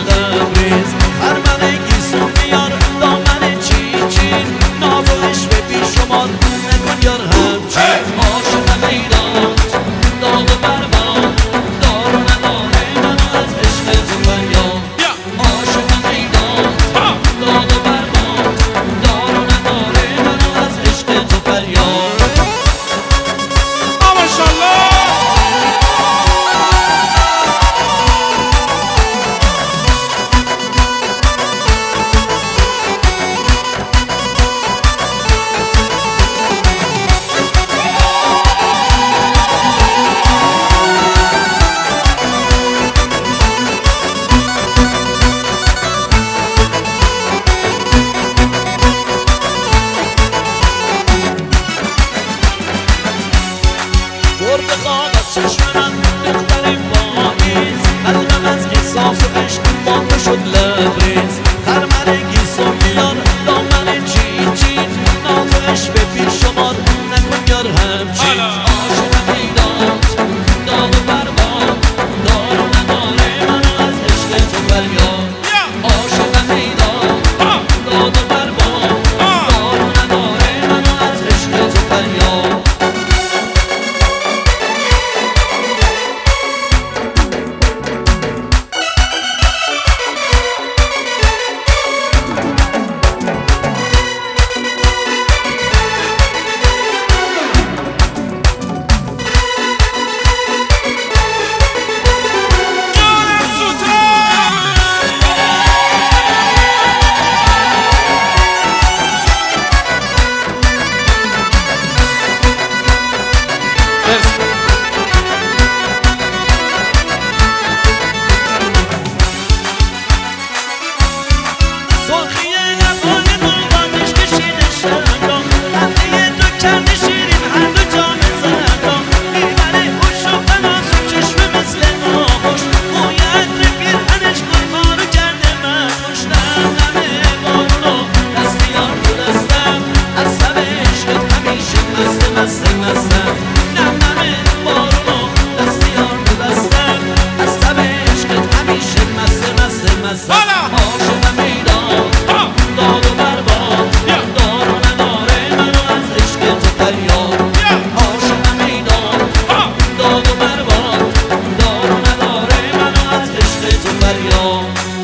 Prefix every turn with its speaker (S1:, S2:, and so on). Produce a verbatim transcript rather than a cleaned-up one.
S1: لبریز خرمن گیسون بیار دامن چین چین نازوش به بیشمار نکن یار همچین عاشق میدانت داغ بربان دار و نداره منو از عشق تو فریاد عاشق میدانت داغ بربان دار و نداره منو از عشق تو فریاد
S2: ماشاءالله
S1: برد خواب از چشم من دختر پاییز قلبم از احساس و عشق مانده شد لبریز خرمن گیسون بیار دامن چین چین نازش به بیشمار نکن یار همچین عاشق میدانت داغ برباد دار و نداره منو از عشق تو فریاد عاشق میدانت داغ برباد دار و نداره منو از عشق تو فریاد
S3: فریاد